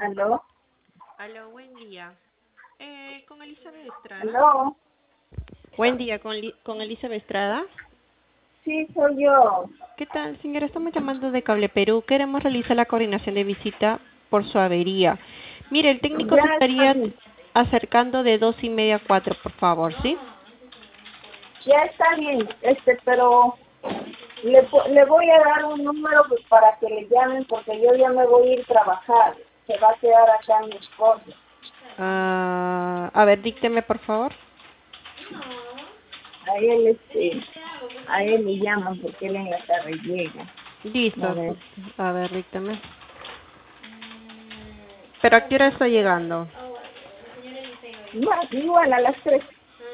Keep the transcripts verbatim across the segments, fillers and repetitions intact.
¿Aló? Aló, buen día. Eh, con Elizabeth Estrada. ¿Aló? Buen día, con, Li- con Elizabeth Estrada. Sí, soy yo. ¿Qué tal, señora? Estamos llamando de Cable Perú. Queremos realizar la coordinación de visita por su avería. Mire, el técnico Ya se está estaría bien. acercando de dos y media a cuatro, por favor, ¿sí? Ya está bien, este, pero le, po- le voy a dar un número pues, para que le llamen porque yo ya me voy a ir a trabajar. Se va a quedar acá mi esposo. Ah, a ver, dícteme, por favor. A él, este, a él le llaman porque él en la tarde llega. A Listo. ver. A ver, dícteme. ¿Pero a qué hora está llegando? Igual, igual a las tres.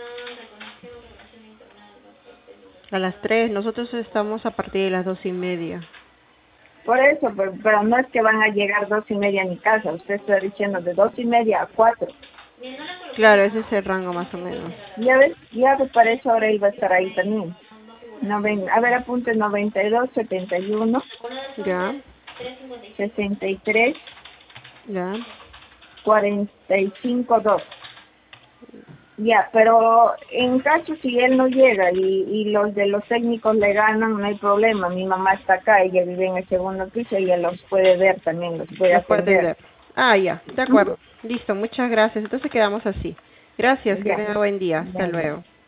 A las tres. Nosotros estamos a partir de las dos y media. Por eso, pero, pero no es que van a llegar dos y media a mi casa. Usted está diciendo de dos y media a cuatro. Claro, ese es el rango más o menos. Ya ves, ya ves, para eso ahora él va a estar ahí también. Noven, a ver, apunte noventa y dos, setenta y uno, Ya, sesenta y tres, ya. cuarenta y cinco, dos. Ya, pero en caso si él no llega y, y los de los técnicos le ganan, no hay problema. Mi mamá está acá, ella vive en el segundo piso, ella los puede ver también, los puede Los puede atender. atender. Ah, ya, de Ujú. acuerdo. Listo, muchas gracias. Entonces quedamos así. Gracias, que Ya, tenga buen día. Hasta ya, ya. luego.